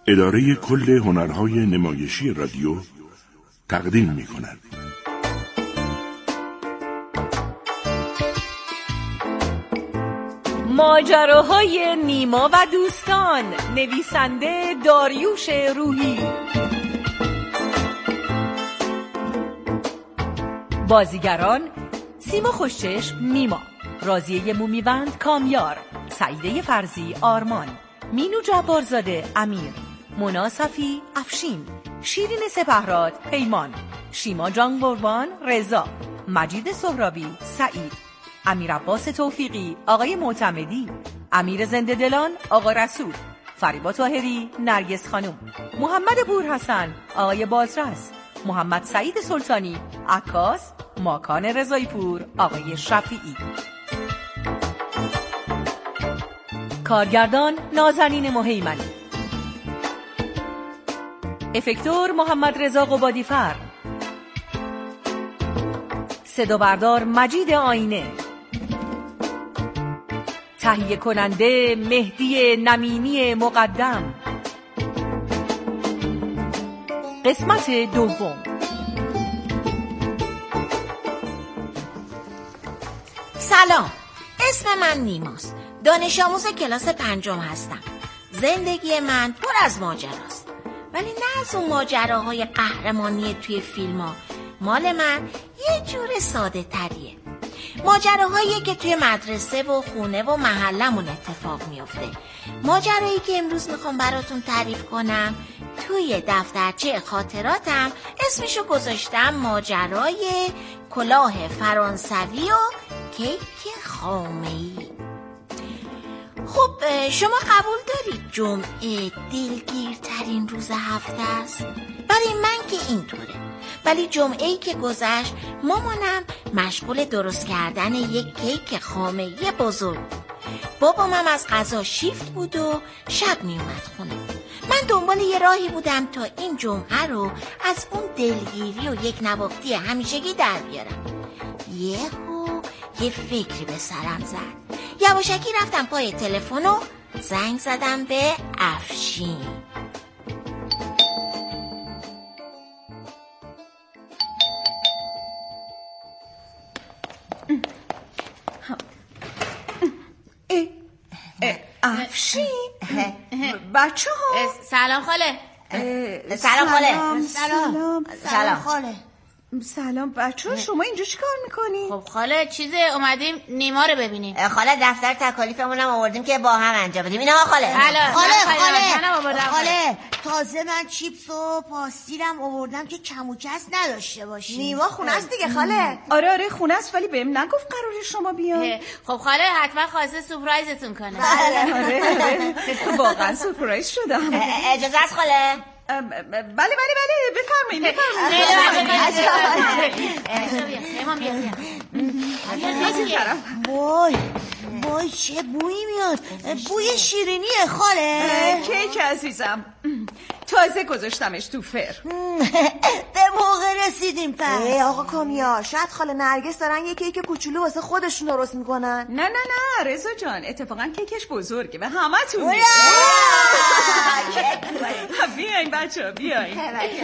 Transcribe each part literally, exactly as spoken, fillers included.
اداره کل هنرهای نمایشی رادیو تقدیم می کند. ماجراهای نیما و دوستان، نویسنده داریوش روحی، بازیگران سیما خوشچشم نیما، راضیه مومیوند کامیار، سعیده فرزی آرمان، مینو جبارزاده امیر، مونا صفی افشین، شیرین سپهراد پیمان، شیما جان قربان رضا، مجید سهرابی سعید، امیر عباس توفیقی آقای معتمدی، امیر زنده دلان آقا رسول، فریبا طاهری نرگس خانم، محمد بورحسن آقای بازرس، محمد سعید سلطانی عکاس، ماکان رضایی پور آقای شفیعی. کارگردان نازنین مهیمنی، افکتور محمد رضا قبادیفر، صدا بردار مجید آینه، تهیه کننده مهدی نمینی مقدم. قسمت دوم. سلام، اسم من نیماست، دانش آموز کلاس پنجم هستم. زندگی من پر از ماجراست، ولی نه از اون ماجراهای قهرمانی توی فیلم ها. مال من یه جور ساده تریه، ماجراهایی که توی مدرسه و خونه و محلمون اتفاق میفته. ماجرایی که امروز میخوام براتون تعریف کنم توی دفترچه خاطراتم اسمشو گذاشتم ماجرای کلاه فرانسوی و کیک خامه‌ای. خب شما قبول دارید جمعه دلگیرترین روز هفته است؟ برای من که اینطوره، ولی جمعه‌ای که گذشت مامانم مشغول درست کردن یک کیک خامه‌ای بزرگ. بابامم از غذا شیفت بود و شب می اومد خونه. من دنبال یه راهی بودم تا این جمعه رو از اون دلگیری و یک نواختی همیشگی در بیارم. یهو یه فکری به سرم زد. یواشکی رفتم پای تلفن و زنگ زدم به افشین. افشین بچه ها سلام خاله. سلام خاله. سلام سلام خاله. سلام بچه ها، شما اینجا چی کار میکنی؟ خب خاله چیزه، اومدیم نیما رو ببینیم. خاله دفتر تکالیفمون هم آوردیم که با هم انجام بدیم. اینا خاله. خاله خاله خاله تازه من چیپس و پاستیرم آوردم که کم و کس نداشته باشی. نیما خونه است دیگه خاله. آره آره خونه است، ولی بهم نگفت قراره شما بیان. خب خاله حتما خواسته سورپرایزتون کنه. آره آره واقعا سورپرایز شدم. اجازه است خاله؟ بله بله بله بفرمایید بفرمایید. وای وای چه بویی میاد، بوی شیرینیه خاله. کیک عزیزم، تازه گذاشتمش تو فر. به موقع رسیدیم پس. ای آقا کامیار، شاید خاله نرگس دارن یه کیک کوچولو واسه خودشون درست میکنن. نه نه نه رضا جان، اتفاقا کیکش بزرگه و همتون بیاین بچه ها بیاین.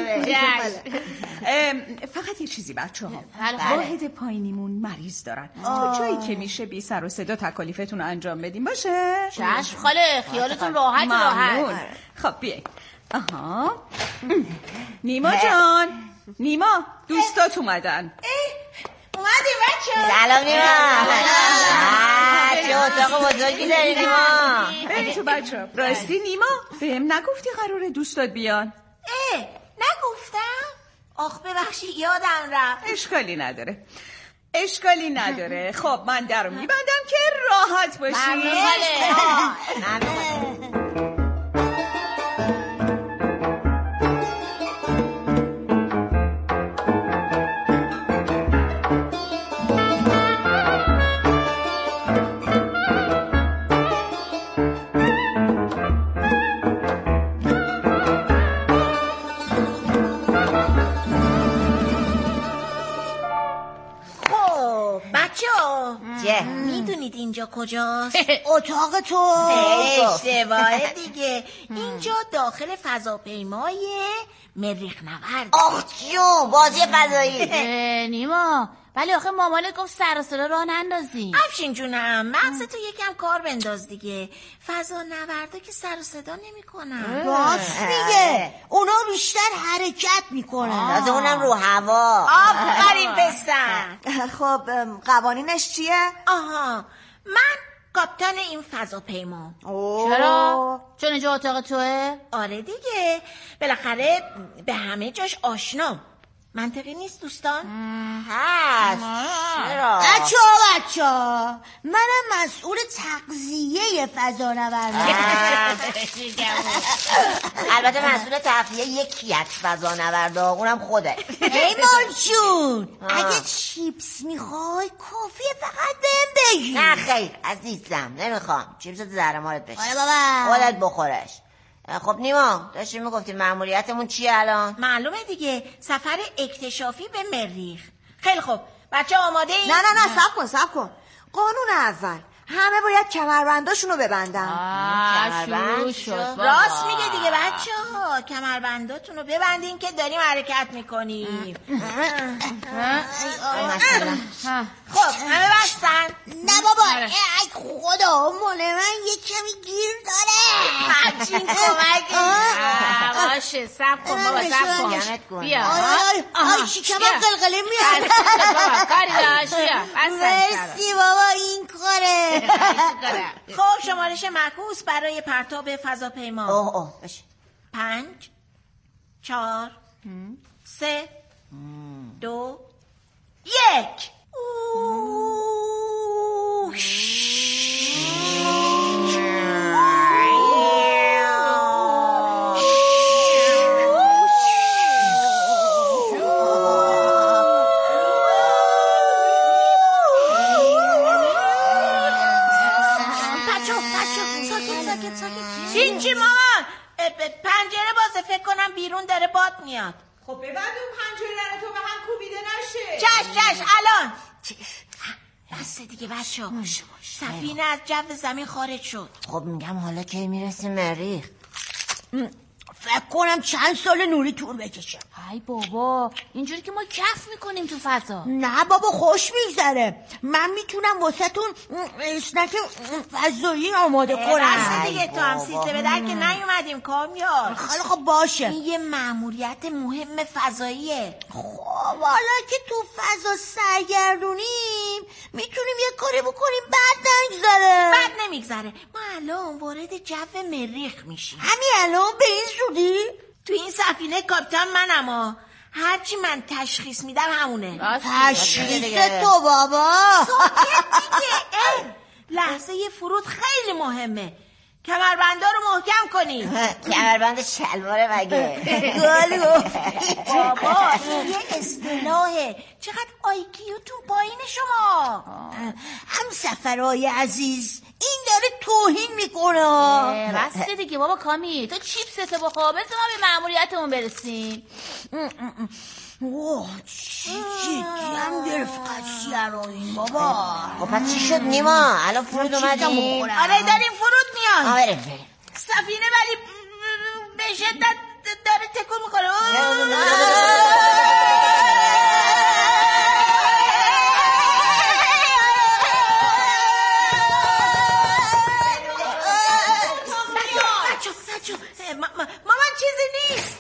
فقط یه چیزی بچه ها، واحد پایینیمون مریض دارن، تو جایی که میشه بی سر و صدا تکالیفتون رو انجام بدیم باشه؟ چشم خاله، خیالتون راحت راحت. خب بیاین. آها نیما جان، نیما دوستات اومدن. اومدی بچه؟ سلام نیما. چه اتاق بزرگی داری نیما. بریم تو بچه. راستی نیما بهم نگفتی قراره دوستات بیان؟ اه نگفتم؟ آخ ببخشید یادم رفت. اشکالی نداره اشکالی نداره. خب من در رو میبندم که راحت باشی. ممنون. میدونید اینجا کجاست؟ اینجاست؟ اتاق تو. اشتباهه دیگه. اینجا داخل فضاپیمای مریخ نورد. آخ جون، بازی فضایی. نیما ولی آخه مامانت گفت سر و صدا راه نندازی. افشین جونم مغزتو یکم کار بنداز دیگه. فضا نوردا که سر و صدا نمیکنن. راست میگه، اونا بیشتر حرکت میکنن. تازه اونم رو هوا. آفرین پسر. خب قوانینش چیه؟ آها، من کاپیتان این فضاپیما. چرا؟ چون اینجا اتاق توه؟ آره دیگه، بالاخره به همه جاش آشنام. منطقی نیست دوستان؟ هست. چرا؟ بچه ها بچه ها منم مسئول تغذیه فضا نوردم. البته مسئول تغذیه یکی از فضا نوردا، اونم خوده. ایمان جون اگه چیپس میخوای کافیه فقط بهم بگی. نه خیر عزیزم، نمیخوام. چیپس زهرمارت بشه. آره بابا خودت بخورش. خب نیما داشتی میگفتی مأموریتمون چیه الان؟ معلومه دیگه، سفر اکتشافی به مریخ. خیلی خوب بچه آماده این؟ نه نه نه صبر کن صبر کن. قانون اول همه باید کمربنداشونو ببندن. شروع شد. راست میگه دیگه بچه ها، کمربنداتونو ببندین که داریم حرکت میکنیم. خب همه بستن؟ نه بابا ای خدا مال من یه کمی گیر داره. همچین کمک باشه سب کن بابا سب کن. بیا آی شکمم قلقله میاد. کاری داشت بیا. مرسی بابا این کاره. خب شمارش معکوس برای پرتاب فضاپیما. اوه اوه باشه. پنج چهار سه دو یک. چین چی مامان؟ پنجره بازه، فکر کنم بیرون داره باد میاد. خب ببند اون پنجره رو تو به هم کوبیده نشه. چش چش الان. بسه دیگه بچه ها، سفینه از جو زمین خارج شد. خب میگم حالا کی میرسیم مریخ؟ فکر کنم چند سال نوری تور بکشه. ای بابا اینجوری که ما کف میکنیم تو فضا. نه بابا خوش میگذره. من میتونم واسه تون اسنک فضایی آماده کنم. بسه دیگه، تو هم سیزده به در که نیومدیم کامیار. خیلی خب باشه. این یه مأموریت مهم فضاییه. خب حالا که تو فضا سرگردونیم میتونیم یه کاری بکنیم بعد نگذره. بعد نمیگذره. ما الان وارد جو مریخ میشیم. همین الان به این زودی؟ تو این سفینه کاپیتان منم ها. هرچی من تشخیص میدم همونه. تشخیص تو بابا. ساکت دیگه. لحظه فرود خیلی مهمه. کمربندا رو محکم کنید. کمربند شلواره مگه؟ گل گفتی بابا، این یه اصطلاحه. چقدر آیکیوتون پایین شما. هم سفرهای عزیز این داره توهین میکنه. راسته دیگه بابا کامی، تو چیپستو بخور بذار ما به مأموریتمون برسیم. اوه چی جدی هم گرفت قضیه رو این بابا. خب پس چی شد نیما؟ الان فرود اومدیم. آره داریم فرود میان. آره بریم. سفینه ولی به شدت داره تکون میکنه. مامان چیزی نیست.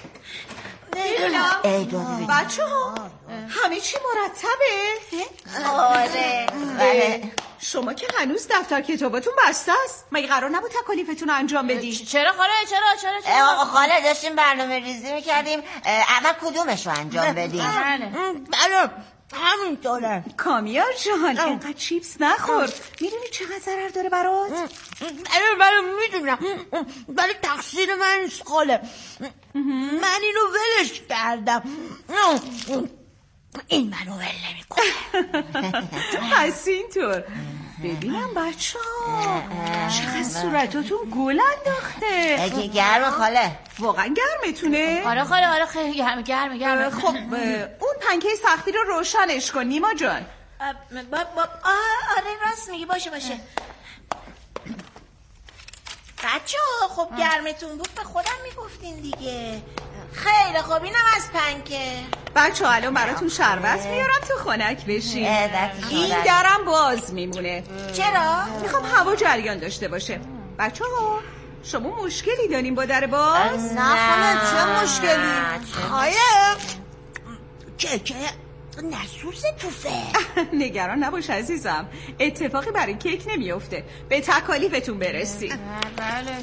بچه ها همه چی مرتبه؟ آره بله. شما که هنوز دفتر کتاباتون بسته است. مگه قرار نبود تکالیفتون رو انجام بدی؟ چرا خاله چرا چرا چرا آقا خاله داشتیم برنامه ریزی میکردیم اول کدومش رو انجام بدیم. بله همینطوره. کامیار جان اینقدر چیپس نخور. میدونی چقدر ضرر داره برات؟ بله بله میدونم، ولی تقصیر من نیست خاله. من اینو ولش کردم. این منو ول نمیکنه. پس اینطور. ببینم بچه ها چقدر صورتاتون گل انداخته. اگه گرم خاله. واقعا گرمتونه؟ آره خاله آره خیلی گرمه گرمه گرمه. خب اون پنکه سختی رو روشنش کن نیما جان. با با آره راست میگی، باشه باشه. بچه ها خب گرمتون بود به خودم میگفتین دیگه. خیلی خب اینم از پنکه. بچه ها الان براتون شربت میارم تو خنک بشین. این درم باز میمونه. چرا؟ میخوام هوا جریان داشته باشه. بچه ها شما مشکلی دارین با در باز؟ نه خاله چه مشکلی؟ خاله که که نسوس توفه. نگران نباش عزیزم، اتفاقی برای کیک نمیفته. به تکالیفتون برسید. بله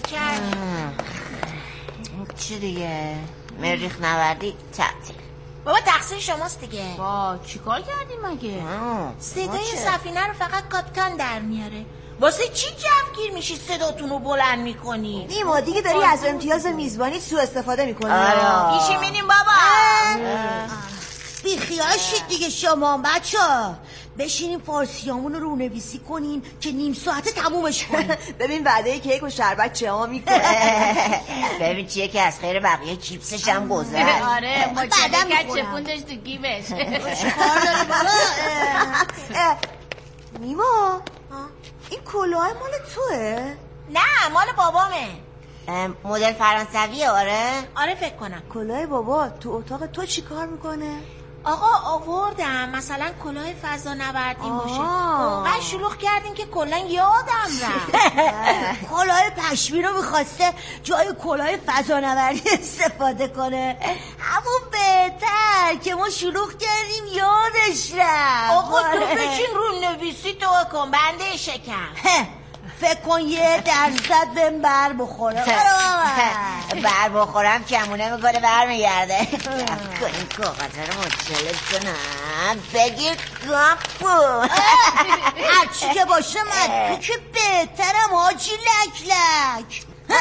چی دیگه؟ مریخ نوردی تعطیل. بابا تقصیر شماست دیگه. با چیکار کردیم مگه؟ صدای سفینه رو فقط کاپیتان در میاره. واسه چی جوگیر میشی صداتون رو بلند میکنی؟ نیما دیگه داری از امتیاز میزبانی سوء استفاده میکنی. بیشی مینیم بابا. بیخیال شید دیگه شما بچه ها. بشینیم فارسیامون رو رونویسی کنیم که نیم ساعته تمومش کنیم. ببین وعده کیک و شربت چه ها میکنه. ببین چیه که از خیر بقیه چیپسش هم گذشت. آره مچاله کرد چپوندش تو گیبش. کار داری بالا. نیما این کلاه مال توه؟ نه مال بابامه. مدل فرانسویه. آره آره فکر کنم. کلاه بابا تو اتاق تو چی کار میکنه؟ آقا آوردم مثلا کلاه فضا نوردین باشه. اونقدر شلوغ کردین که کلا یادم رفت. کلاه پشمی رو میخواسته جای کلاه فضا نوردی استفاده کنه. همون بهتر که ما شلوغ کردیم یادش رفت. آقا تو بچین رو نویسی تو کن بنده شکم. فکر کن یه درصد بهم بر بخوره. بر بخورم کمونه میکنه بر میگرده. کنیم کاغذه رو مچاله کنم. بگیر کامپو. هرچی که باشه من تو که بهترم حاجی لک لک.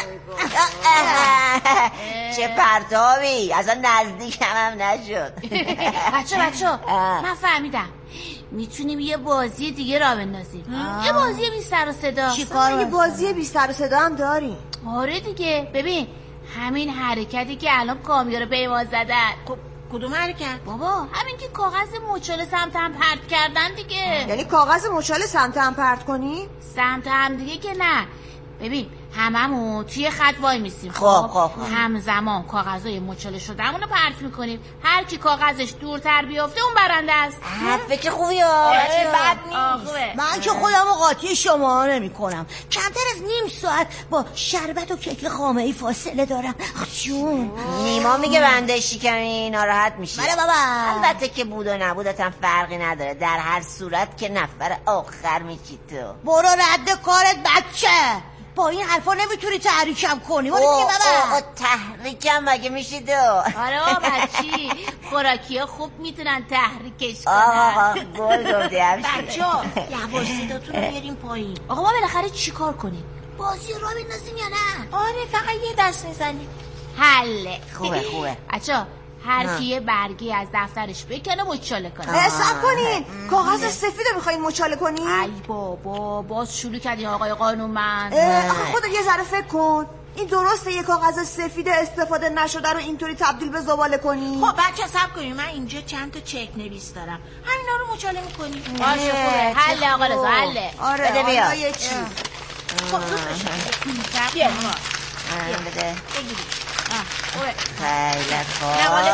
چه پرتابی اصلا نزدیک هم نشد. بچه بچه من فهمیدم میتونیم یه بازی دیگه را بندازیم. یه بازی بی سر و صدا. چی کار؟ یه بازی بی سر و صدا هم داریم. آره دیگه. ببین همین حرکتی که الان کامیو رو پیمان زدن. کدوم حرکت؟ بابا همین که کاغذ مچاله سمت هم پرت کردن دیگه. یعنی کاغذ مچاله سمت هم پرت کنی؟ سمت هم دیگه که نه. ببین هممون توی خط وای میسیم. خب خب همزمان کاغذای مچاله شدهمون رو پرت میکنیم. هر کی کاغذش دورتر بیافته اون برنده است. فکر خوبی ها. بد نیست. من که خودم قاطی شما نمی کنم. کمتر از نیم ساعت با شربت و کیک خامه‌ای فاصله دارم. جون نیما میگه بنده شکمی ناراحت میشی. بله بابا. البته که بود و نبودت هم فرقی نداره. در هر صورت که نفر آخر میشی تو. برو رد کارت بچه. با این حرفا نمیتونی تحریکم کنی. برو دیگه بابا. تحریکم مگه میشی تو؟ آره بابا بچی خوراکی ها خوب میتونن تحریکش کنن. آقا گل گفتی همشه. بچه ها یواش صداتون رو بیاریم پایین. آقا ما بالاخره چی کار کنیم؟ بازی را بندازیم یا نه؟ آره فقط یه دست میزنیم. حله. خوبه خوبه. بچه هر کی یه برگی از دفترش بکنه مچاله کنه. حساب کنین کاغذ سفید رو میخواین مچاله کنین؟ ای بابا باز شروع کردی آقای قانونمند. آخه خودت یه ذره فکر کن. این درسته یه کاغذ سفید استفاده نشده رو اینطوری تبدیل به زباله کنی؟ خب بچه صبر کنیم. من اینجا چند تا چک نویس دارم. همینا رو مچاله میکنیم. باشه خوبه. حله آقا رضا حله. آره بده بیا. یه چیز. خب زود بشه. بیا بده. بگیری. خیلی خوب.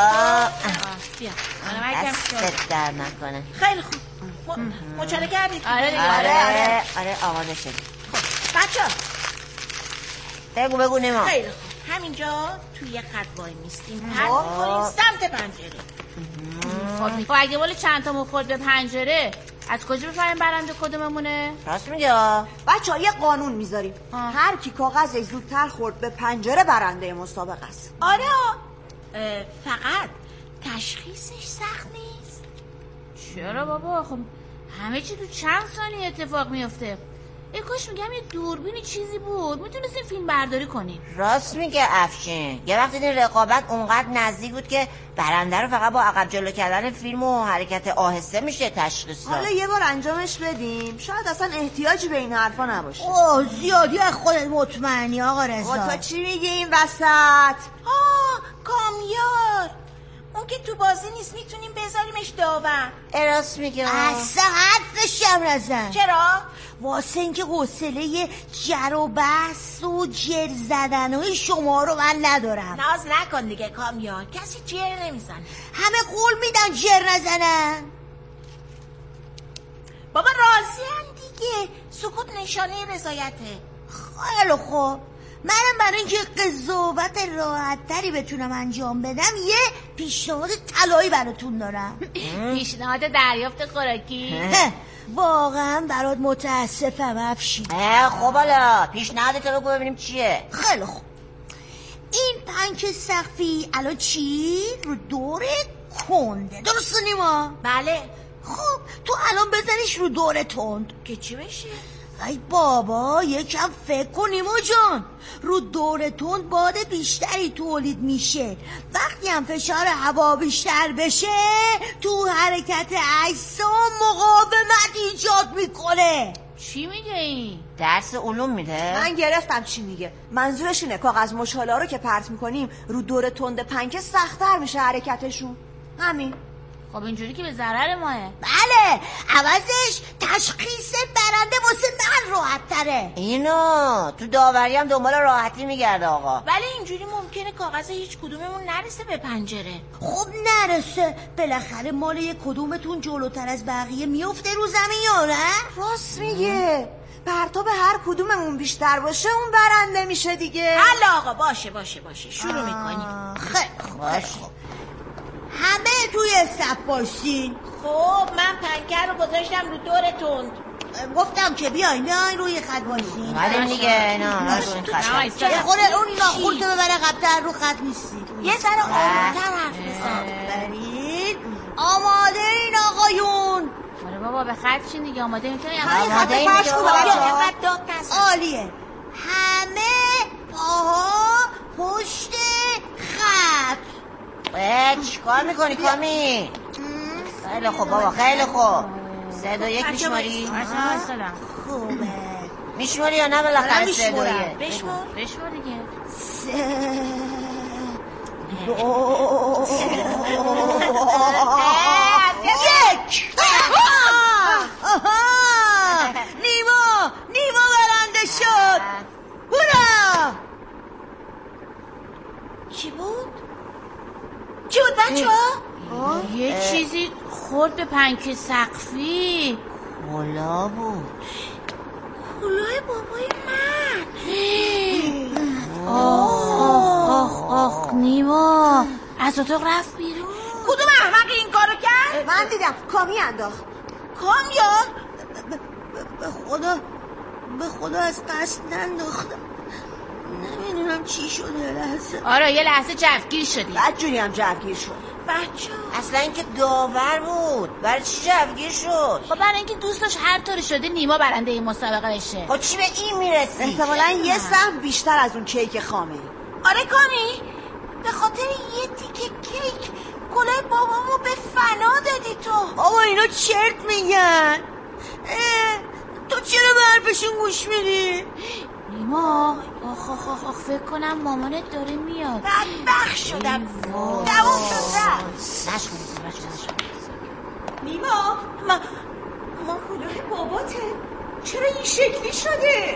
بیا. دست در نکنه. خیلی خوب. مچاله کردید؟ آره دیگه. آره آره آماده شد. خب بچه بگو بگو نیما. خیلی خوب. همینجا توی خط وای میستیم. پرت میکنیم سمت پنجره. خب اگه ولی چند تا مخورد به پنجره از کجا بفهمیم برنده کدوممونه؟ راست میگه. بچه ها یه قانون میذاریم. هر کی کاغذ زودتر خورد به پنجره برنده مسابقه است. آره فقط تشخیصش سخت نیست. چرا بابا؟ خب همه چی تو چند ثانیه اتفاق میفته. ای کاش میگم یه دوربینی چیزی بود میتونستیم فیلم برداری کنیم. راست میگه افشین. یه وقتی این رقابت اونقدر نزدیک بود که برنده رو فقط با عقب جلو کردن فیلم و حرکت آهسته میشه تشخیص داد. حالا یه بار انجامش بدیم شاید اصلا احتیاجی به این حرفا نباشه. اوه زیادی از خودت مطمئنی آقا رضا. تو چی میگی این وسط؟ آه کامیار اون که تو بازی نیست، میتونیم بذاریمش داور. راست میگه. اصلا حرفشم نزن. چرا؟ واسه اینکه حوصله جر و بحث و جر زدنهای شما رو من ندارم. ناز نکن دیگه کامیار، کسی جر نمیزنه. همه قول میدن جر نزنن. بابا راضیم دیگه، سکوت نشانه رضایته. خیلی خوب، منم برای اینکه قضاوت راحت‌تری بتونم انجام بدم یه پیشنهاد طلایی براتون دارم. پیشنهاد دریافت خوراکی؟ واقعا برات متاسفم افشین. خب حالا پیشنهادت رو بگو ببینیم چیه. خیلی خوب، این پنکه سقفی الان چی؟ رو دور کنده، درسته نیما؟ بله. خب تو الان بزنیش رو دور تند که چی بشه؟ ای بابا یکم فکر کن نیما جان. رو دور تند باد بیشتری تولید میشه. وقتی هم فشار هوا بیشتر بشه تو حرکت اجسام مقاومت ایجاد میکنه. چی میگه این؟ درس علوم میده؟ من گرفتم چی میگه. منظورش اینه کاغذ مچاله رو که پرت میکنیم رو دور تند پنکه سخت‌تر میشه حرکتشون. همین. خب اینجوری که به ضرر ماه. بله، عوضش تشخیص برنده واسه من راحت تره. اینو تو داوری هم دنبال راحتی میگرده آقا. ولی اینجوری ممکنه کاغذ هیچ کدوممون نرسه به پنجره. خب نرسه، بالاخره مال یک کدومتون جلوتر از بقیه میفته رو زمین یا نه؟ راست میگه. پرتاب هر کدوممون بیشتر باشه اون برنده میشه دیگه. حالا آقا باشه باشه باشه شروع میکنیم. خیلی خوب باشه. همه توی صف باشین. خب من پنکه رو گذاشتم رو دور تند. گفتم که بیاین بیاین روی خط باشین. ولی دیگه نه نه روی خط. یه خود اون ناخورتو ببره قبلتر رو خط نیستی. یه ذره آرومتر حرف بزن. برید آماده این آقایون. آره بابا به خط چین دیگه آماده میکنی. آماده این دیگه عالیه. همه پاها پشت خط. اه چی کار میکنی کامی؟ خیلی خوب بابا خیلی خوب. سه دو یک میشماری؟ خوبه. میشماری یا نه بالاخره سه دو یک؟ بشمار بشمار دیگه. سه دو یک. نیما نیما برنده شد. هورا. چی بود؟ چی بود بچه ها؟ یه چیزی خورد به پنکه سقفی. کلا بود. کلاه بابای من. آخ آخ آخ نیما از اتاق رفت بیرون. کدوم احمقی این کارو کرد؟ من دیدم کامی انداخت. کامیار؟ به خدا به خدا از قصد ننداختم. نمیدونم چی شد یه لحظه. آره یه لحظه جوگیر شدی. بدجوری هم جوگیر شد. بچه اصلا اینکه داور بود. برای چی جوگیر شد؟ خب برای اینکه دوست داشت هر طوری شده نیما برنده این مسابقه بشه. خب چی به این میرسی؟ احتمالاً یه سهم بیشتر از اون کیک خامه. آره کامی به خاطر یه تیکه کیک کلاه بابامو به فنا دادی تو. آقا اینا چرت میگن. تو چرا به حرفشون گوش میدی؟ نیما آخ آخ آخ آخ فکر کنم مامانت داره میاد. بدبخت شدم. دوام شد رفت. نشکنید نشکنید. نیما ما ما کلاه باباته. چرا این شکلی شده؟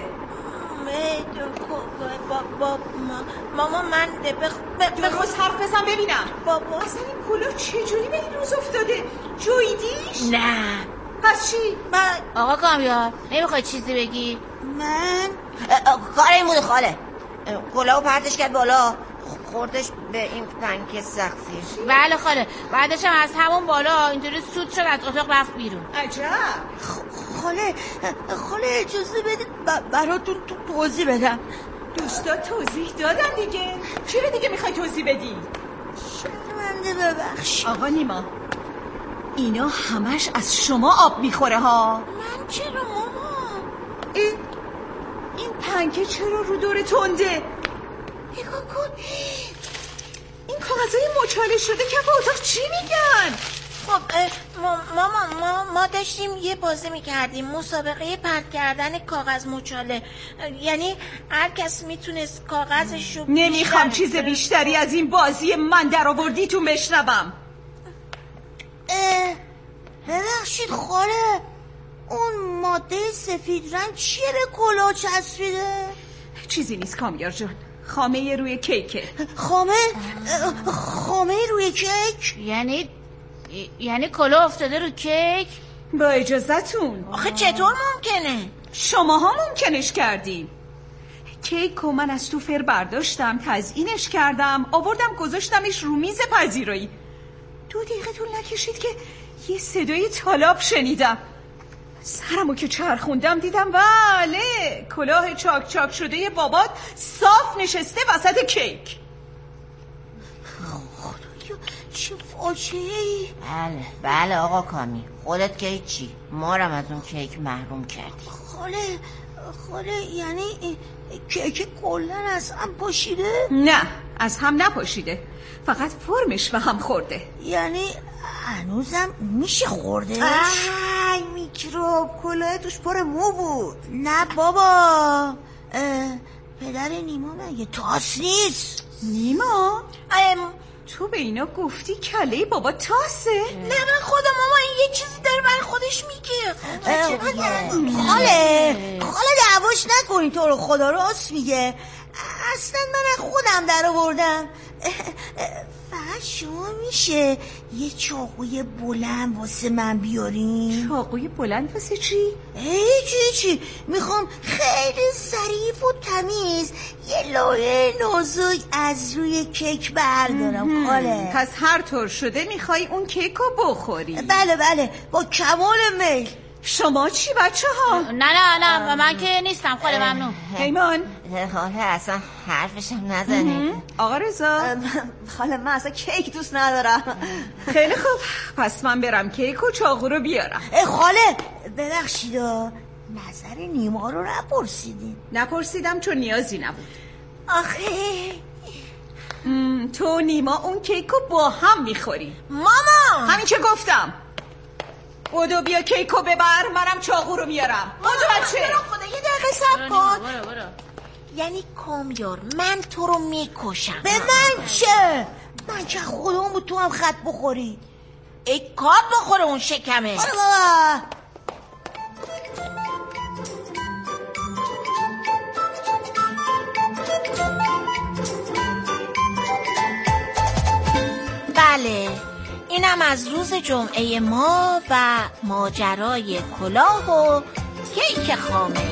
بابا ماما من درست حرف بزن ببینم. بابا اصلا این کلاه چجوری به این روز افتاده؟ جویدیش؟ نه. پس چی؟ من آقا کامیار نمیخوای چیزی بگی؟ من کار این بوده خاله. کلاهو پرتش کرد بالا خوردش به این پنکه سقفی. بله خاله بعدش هم از همون بالا اینطوری سود شد از اتاق رفت بیرون. عجب. خاله خاله اجازه بدید براتون تو توضیح بدم. دوستا توضیح دادن دیگه. چرا دیگه میخوای توضیح بدی؟ شرمنده ببخش. آقا نیما اینا همش از شما آب میخوره ها. من چرا ماما؟ این این پنکه چرا رو دور تنده؟ نگاه کن این کاغذهای مچاله شده کف اتاق چی میگن؟ خب ماما ما ما داشتیم یه بازی میکردیم، مسابقه پرت کردن کاغذ مچاله. یعنی هر کس میتونست کاغذش رو نمیخوام چیز بیشتری از این بازی من در آوردیتون بشنوم. ببخشید خاله، اون ماده سفید رنگ چیه به کلاه چسبیده؟ چیزی نیست کامیار جان، خامه روی کیکه. خامه؟ خامه روی کیک؟ یعنی یعنی کلاه افتاده رو کیک؟ با اجازتون. آخه چطور ممکنه؟ شماها ممکنش کردین. کیک رو من از تو فر برداشتم، تزیینش کردم، آوردم گذاشتمش رو میز پذیرایی. دو دقیقه طول نکشید که یه صدای طالاب شنیدم. سرمو که چرخوندم دیدم بله، کلاه چاک چاک شده بابات صاف نشسته وسط کیک. خدایا چه فاجعه‌ای. بله بله آقا کامی، خودت که چی؟ ما رم از اون کیک محروم کردی. خاله خاله یعنی کیک کلن از هم پاشیده؟ نه از هم نپاشیده، فقط فرمش به هم خورده. یعنی هنوزم میشه خوردش؟ ای میکروب، کلاه توش پر مو بود. نه بابا، پدر نیما مگه تاس نیست؟ نیما؟ ام... تو به اینا گفتی کله بابا تاسه؟ نه من خودم ماما این یه چیزی داره برای خودش میگه. خاله خاله دعواش نکنی، تو رو خدا راست میگه. اصلا من از خودم در آوردم. فقط شما میشه یه چاقوی بلند واسه من بیارین؟ چاقوی بلند واسه چی؟ هیچی چی میخوام خیلی ظریف و تمیز یه لایه نازک از روی کیک بردارم خاله. پس هر طور شده میخوای اون کیک رو بخوری؟ بله بله با کمال میل. شما چی بچه ها؟ نه نه نه من که نیستم خاله، ممنون. پیمان خاله اصلا حرفشم نزنید. آقا رضا؟ خاله من اصلا کیک دوست ندارم. خیلی خوب، پس من برم کیک و چاقو رو بیارم. خاله ببخشید نظر نیما رو نپرسیدیم. نپرسیدم چون نیازی نبود. آخه تو نیما اون کیک رو با هم میخوری. ماما همین که گفتم. بودو بیا کیکو ببر، منم چاقو رو میارم. بودو بچه. خدا یه دقیقه صبر کن. برو برو. یعنی کامیار من تو رو میکشم. به من چه؟ من که خودم بود تو هم خط بخوری. ای کار بخوره اون شکمه. آره بابا. بله اینم از روز جمعه ما و ماجرای کلاه و کیک خامه.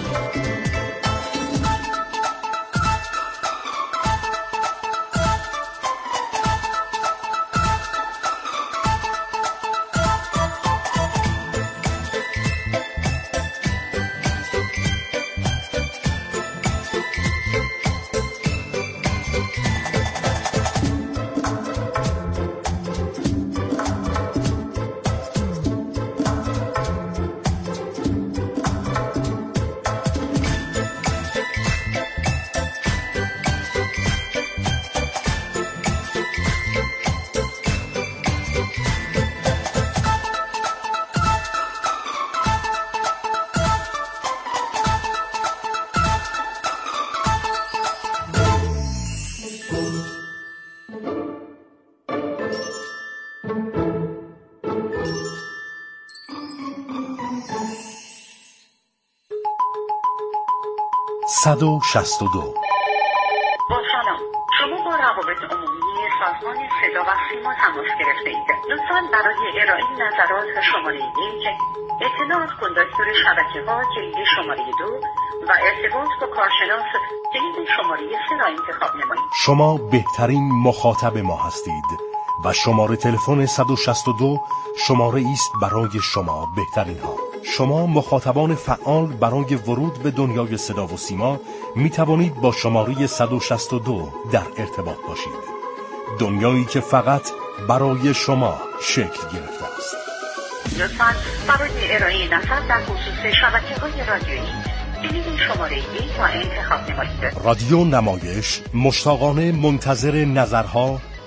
صد و شصت و دو. با سلام، شما با روابط عمومی سازمان صدا و سیما تماس گرفته اید. لطفاً برای ارائه نظرات شماره یک، اطلاعات کندکتور شبکه ها کلید شماره دو و ارتباط با کارشناس کلید شماره سه را انتخاب نمایید. شما بهترین مخاطب ما هستید و شماره تلفن صد و شصت و دو شماره است برای شما بهترین ها. شما مخاطبان فعال برای ورود به دنیای صدا و سیما می توانید با شماره صد و شصت و دو در ارتباط باشید. دنیایی که فقط برای شما شکل گرفته است. لطفاً برای ارائه نظر در خصوص شبکه‌های رادیویی کلید شماره یک را انتخاب نمایید. رادیو نمایش مشتاقانه منتظر نظرها،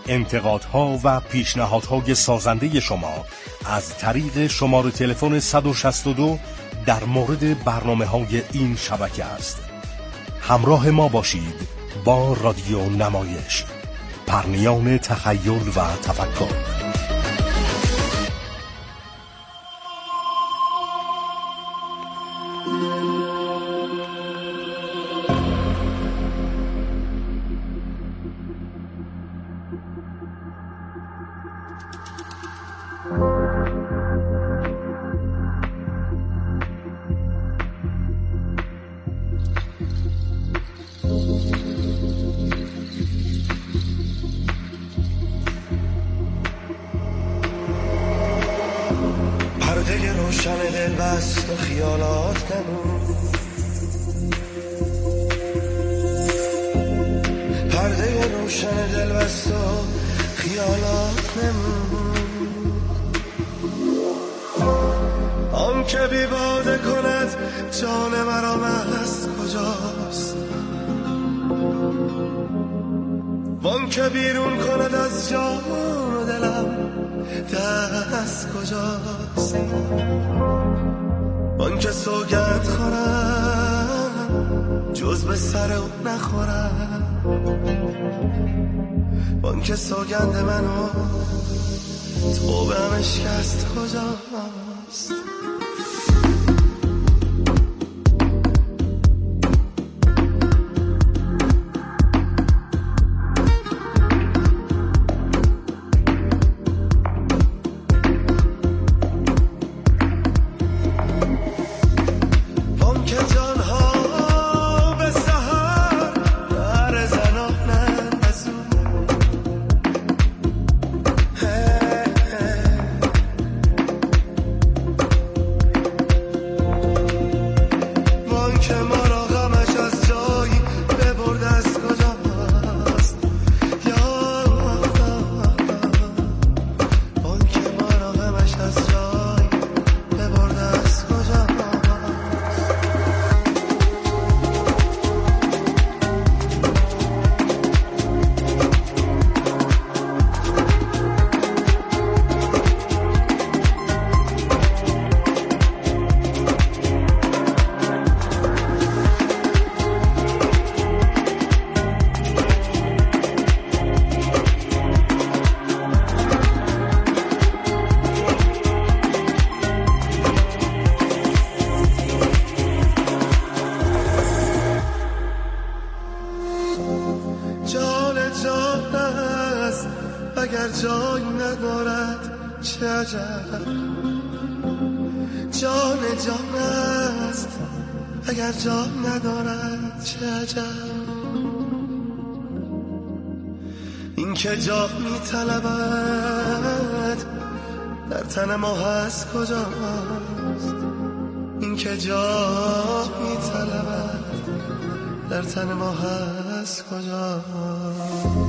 انتقادها و پیشنهادهای سازنده شما از طریق شماره تلفن صد و شصت و دو در مورد برنامه‌های این شبکه است. همراه ما باشید با رادیو نمایش، پرنیان تخیل و تفکر. روشن دل بست و خیالات نمون، پرده روشن دل بست و خیالات نمون. آن که بی باده کند جان مرا مست کجاست، وان که بیرون کند از جان و دلم دست کجاست. وان که سوگند خورم جز به سر او نخورم، وان که سوگند منو توبه هم شکست کجاست. اگر جایی ندارد چه عجب، جان جان است اگر جا ندارد چه عجب. این که جا میطلبد در تن ما هست کجاست، این که جا میطلبد در تن ما هست کجاست.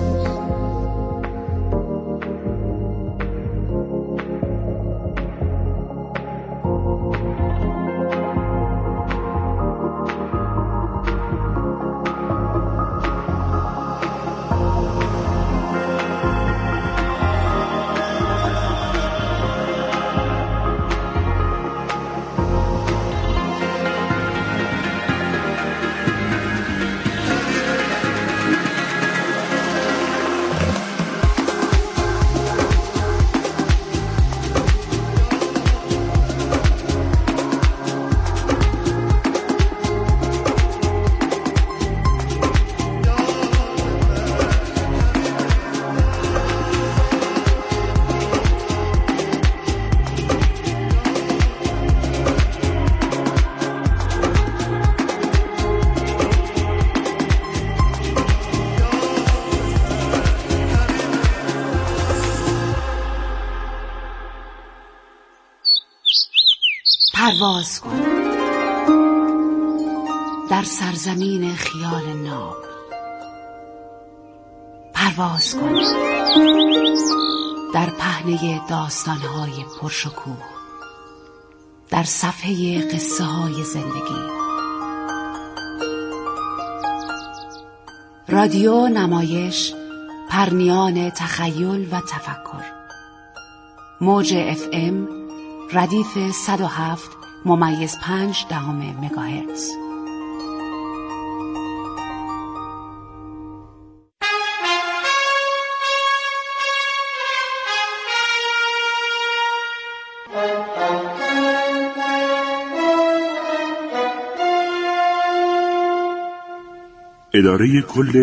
پرواز کن در سرزمین خیال ناب، پرواز کن در پهنه داستان‌های پرشکوه، در صفحه قصه های زندگی. رادیو نمایش پرنیان تخیل و تفکر. موج اف ام ردیف صد و هفت ممیز پنج دهم مگاهرتز. اداره کل